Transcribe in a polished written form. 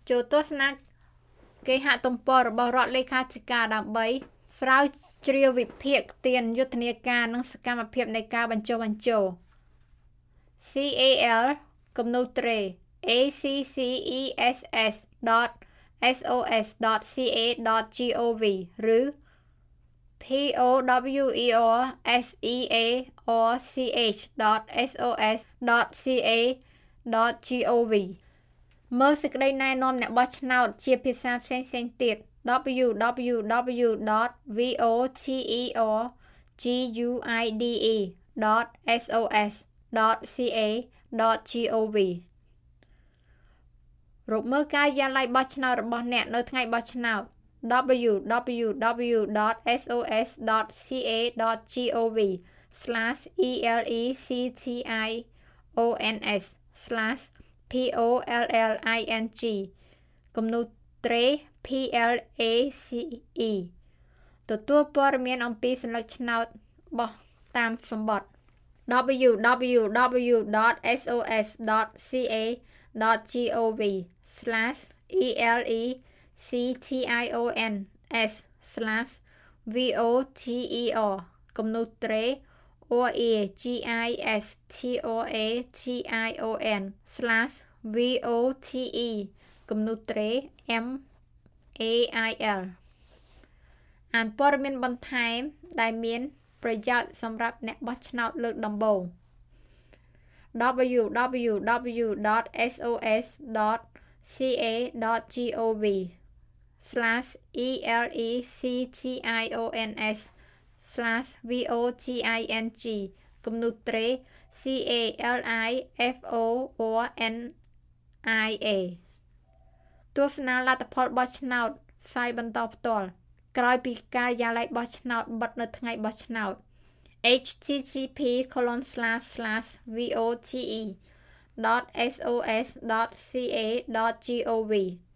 ចូលទស្សនាគេហទំព័ររបស់រដ្ឋលេខាធិការដើម្បីស្រាវជ្រាវវិភាគទានយុទ្ធនាការនិងសកម្មភាពនៃការបញ្ចុះបញ្ចូល CAL គំនូរត្រេ acces.sos.ca.gov ឬ powerchorch.sos.ca.gov មើលសេចក្តីណែនាំអ្នកបោះឆ្នោតជាភាសាផ្សេងៗទៀត www.voterguide.sos.ca.gov រកមើលការិយាល័យបោះឆ្នោតរបស់អ្នកនៅថ្ងៃបោះឆ្នោត www.sos.ca.gov/ELECTIONS/POLLING គំនូរត្រេ PLACE ទទួលព័ត៌មានអំពីសញ្ញាឆ្នោតបោះតាមសំបុត្រ www.sos.ca.gov/ELECTIONS/VOTER គំនូរត្រេ REGISTRATION/VOTE គំនូរត្រេ MAIL អានព័ត៌មានបន្ថែមដែលមានប្រយោជន៍សម្រាប់អ្នកបោះឆ្នោតលើកដំបូង www.sos.ca.gov/ELECTIONS/VOTING គំនូរត្រេ CALIFORNIA ទស្សនាលទ្ធផលបោះឆ្នោតផ្សាយបន្តផ្ទាល់ក្រោយពីការិយាល័យបោះឆ្នោតបិទនៅថ្ងៃបោះឆ្នោត http://vote.sos.ca.gov